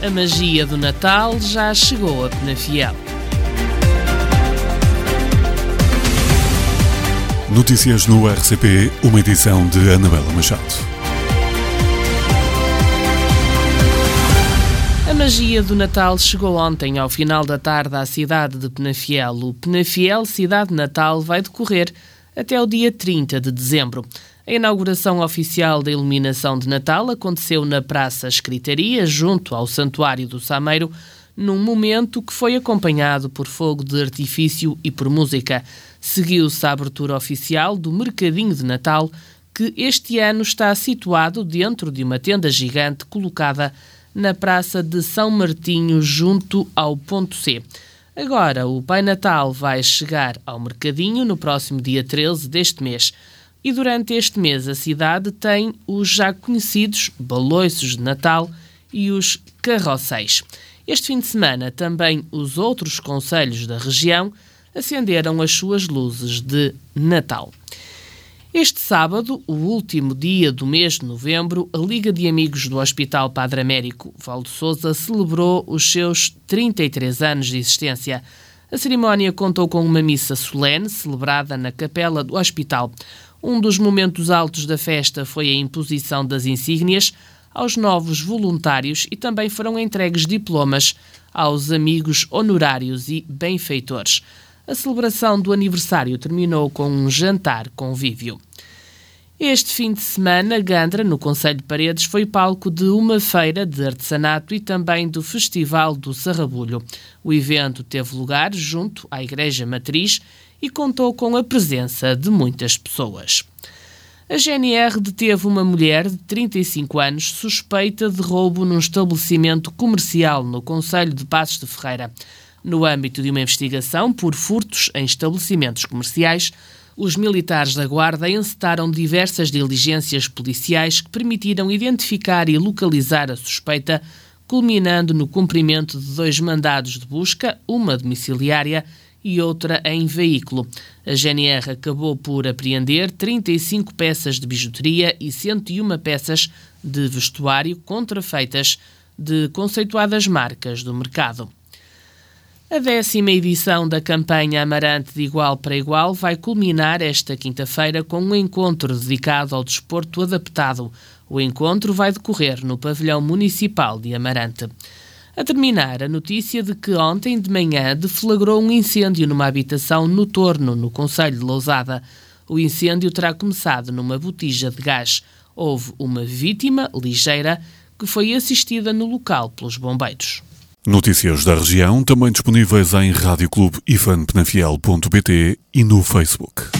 A magia do Natal já chegou a Penafiel. Notícias no RCP, uma edição de Anabela Machado. A magia do Natal chegou ontem ao final da tarde à cidade de Penafiel. O Penafiel Cidade Natal vai decorrer até o dia 30 de dezembro. A inauguração oficial da iluminação de Natal aconteceu na Praça Escritaria, junto ao Santuário do Sameiro, num momento que foi acompanhado por fogo de artifício e por música. Seguiu-se a abertura oficial do Mercadinho de Natal, que este ano está situado dentro de uma tenda gigante colocada na Praça de São Martinho, junto ao Ponto C. Agora, o Pai Natal vai chegar ao Mercadinho no próximo dia 13 deste mês. E durante este mês a cidade tem os já conhecidos baloiços de Natal e os carrosséis. Este fim de semana também os outros concelhos da região acenderam as suas luzes de Natal. Este sábado, o último dia do mês de novembro, a Liga de Amigos do Hospital Padre Américo Valdo Sousa celebrou os seus 33 anos de existência. A cerimónia contou com uma missa solene celebrada na capela do hospital. Um dos momentos altos da festa foi a imposição das insígnias aos novos voluntários e também foram entregues diplomas aos amigos honorários e benfeitores. A celebração do aniversário terminou com um jantar convívio. Este fim de semana, Gandra, no concelho de Paredes, foi palco de uma feira de artesanato e também do Festival do Sarrabulho. O evento teve lugar junto à Igreja Matriz e contou com a presença de muitas pessoas. A GNR deteve uma mulher de 35 anos suspeita de roubo num estabelecimento comercial no concelho de Passos de Ferreira. No âmbito de uma investigação por furtos em estabelecimentos comerciais, os militares da Guarda encetaram diversas diligências policiais que permitiram identificar e localizar a suspeita, culminando no cumprimento de 2 mandados de busca, uma domiciliária e outra em veículo. A GNR acabou por apreender 35 peças de bijuteria e 101 peças de vestuário contrafeitas de conceituadas marcas do mercado. A 10ª edição da campanha Amarante de Igual para Igual vai culminar esta quinta-feira com um encontro dedicado ao desporto adaptado. O encontro vai decorrer no pavilhão municipal de Amarante. A terminar, a notícia de que ontem de manhã deflagrou um incêndio numa habitação no Torno, no concelho de Lousada. O incêndio terá começado numa botija de gás. Houve uma vítima ligeira que foi assistida no local pelos bombeiros. Notícias da região, também disponíveis em radioclubeifanpenafiel.pt e no Facebook.